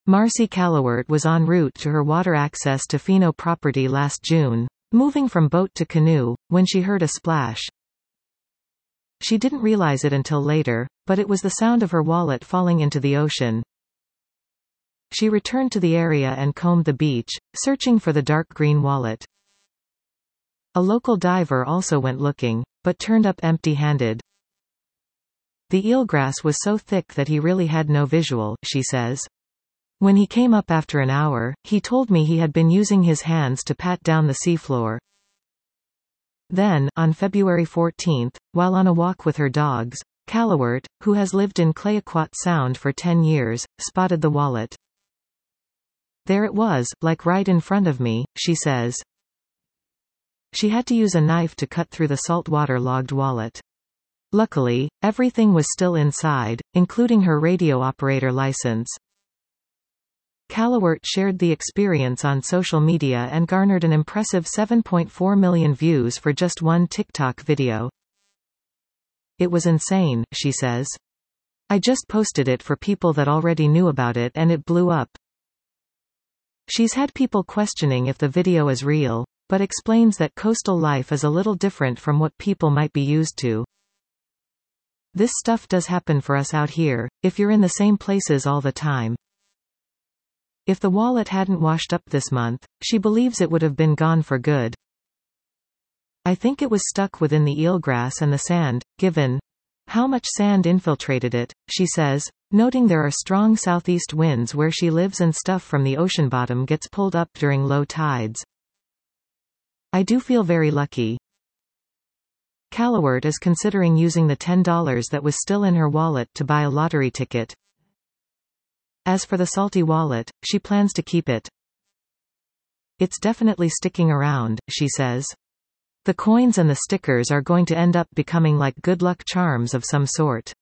Marcy Callowert was en route to her water access to Fino property last June, moving from boat to canoe, when she heard a splash. She didn't realize it until later, but it was the sound of her wallet falling into the ocean. She returned to the area and combed the beach, searching for the dark green wallet. A local diver also went looking, but turned up empty-handed. The eelgrass was so thick that he really had no visual, she says. When he came up after an hour, he told me he had been using his hands to pat down the seafloor. Then, on February 14, while on a walk with her dogs, Callowert, who has lived in Clayoquot Sound for 10 years, spotted the wallet. There it was, like right in front of me, she says. She had to use a knife to cut through the saltwater-logged wallet. Luckily, everything was still inside, including her radio operator license. Callowert shared the experience on social media and garnered an impressive 7.4 million views for just one TikTok video. It was insane, she says. I just posted it for people that already knew about it and it blew up. She's had people questioning if the video is real, but explains that coastal life is a little different from what people might be used to. This stuff does happen for us out here, if you're in the same places all the time. If the wallet hadn't washed up this month, she believes it would have been gone for good. I think it was stuck within the eelgrass and the sand, given how much sand infiltrated it, she says, noting there are strong southeast winds where she lives and stuff from the ocean bottom gets pulled up during low tides. I do feel very lucky. Callowert is considering using the $10 that was still in her wallet to buy a lottery ticket. As for the salty wallet, she plans to keep it. It's definitely sticking around, she says. The coins and the stickers are going to end up becoming like good luck charms of some sort.